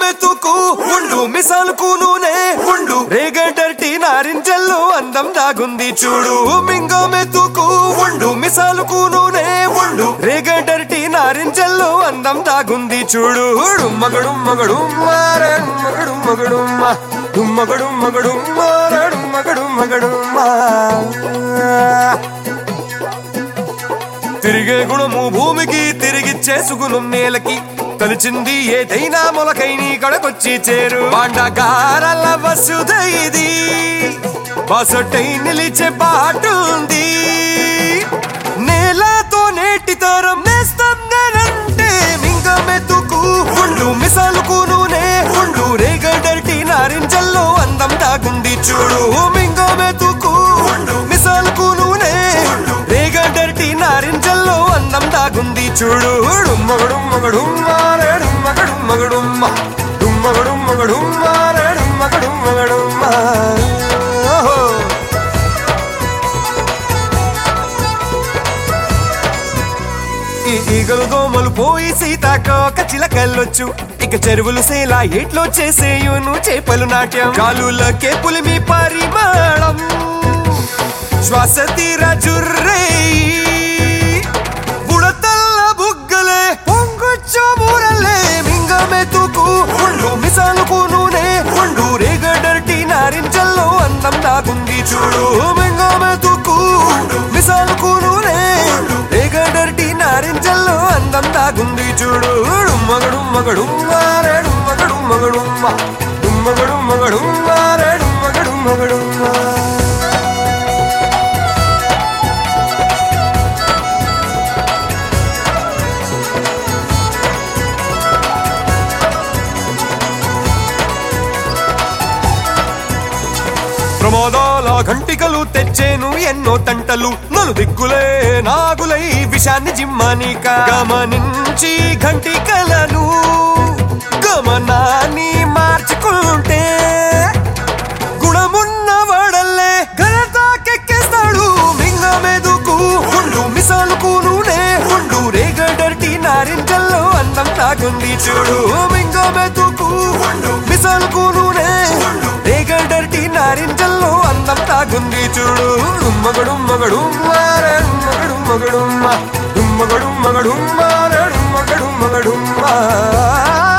మెతుకు ఉండు మిసాలుకు నూనె ఉండు రేగడర్టీ నారింజల్లో అందం దాగుంది చూడు మింగో మెతుకు ఉండు మిసాలుకు నూనె ఉండు రేగడర్టీ నారింజల్లో అందం దాగుంది చూడు మగడు మగడు మారడు మగడు మగడు మగడు మగడు మారడు మగడు మగడు తిరిగే గుణము భూమికి తిరిగిచ్చే సుగుణం నేలకి తలిచింది ఏదైనా మొలకై నీ కడకొచ్చి చేరు బాండగారల వసుధ ఇది బాసొట్టై నిలిచే బాటుంది నేలతో నేటి తరం నేస్తం నేనంటే మింగ మెతుకు ఉండు మిసాలుకు నూనె ఉండు రేగడర్టీ నారింజల్లో అందం దాగుంది చూడు మింగ మెతుకు ఉండు మిసాలుకు నూనె రేగడర్టీ నారింజల్లో అందం దాగుంది చూడు మగడు మగడు మారేడు మగడు మగడు మగడు మగడు మారేడు మగడు మగడు ఈగలు దోమలు పోయి సీతాకోక చిలకల్లొచ్చు ఇక చెరువులు సేలా ఏట్లో చేసేయును చేపలు నాట్యం కాలులకే పులిమి పరిమాణం శ్వాస తీర జుర్రే బుడతల్ల బుగ్గలే పొంగొచ్చు బూరలే మింగ మెతుకు ఉండు మిసాలుకు నూనె ఉండు రేగడర్టీ నారింజల్లో అందం దాగుంది చూడు మింగ మెతుకు మిసాలుకు నూనె రేగడర్టీ నారింజల్లో అందం దాగుంది చూడు మగడు మగడు మారేడు మగడు మగడు మగడు మగడు మారేడు మగడు మగడు ప్రమాదాల ఘంటికలు తెచ్చేను ఎన్నో తంటలు నలు దిక్కులే నాగులై విషాన్ని జిమ్మానిక గమనించి ఘంటికలను గమనాన్ని మార్చుకుంటే గుణమున్న వాడల్లే ఘనతాకెక్కేస్తాడు మింగ మెతుకు ఉండు మిసాలుకు నూనె ఉండు రేగడర్టీ నారింజల్లో అందం దాగుంది చూడు మింగ మెతుకు మిసాలుకు నూనె రేగడర్టీ నారింజల్లో అందం దాగుంది చూడు మగడు మగడు మారేడు మగడు మగడు మగడు మగడు మారేడు మగడు మగడు